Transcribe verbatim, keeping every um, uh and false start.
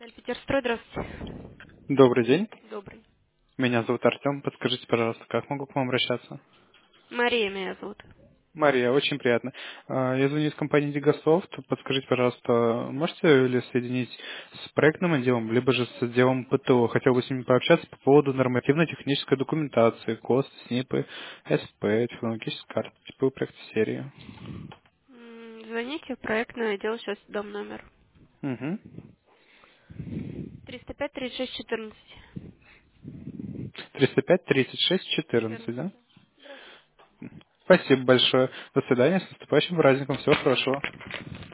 Эльпетерстрой, здравствуйте. Добрый день. Добрый. Меня зовут Артем. Подскажите, пожалуйста, как могу к вам обращаться? Мария меня зовут. Мария, очень приятно. А, Я звоню из компании Digasoft. Подскажите, пожалуйста, можете ли соединить с проектным отделом, либо же с отделом ПТО? Хотел бы с ними пообщаться по поводу нормативно-технической документации, КОСТ, СНИПы, СП, технологической карты, типовой проект серии. М, Звоните в проектное отдел, сейчас дам номер. Угу. триста пять тридцать шесть четырнадцать. триста пять тридцать шесть четырнадцать, четырнадцать, да? да. Здравствуйте. Спасибо большое. До свидания. С наступающим праздником. Всего хорошего.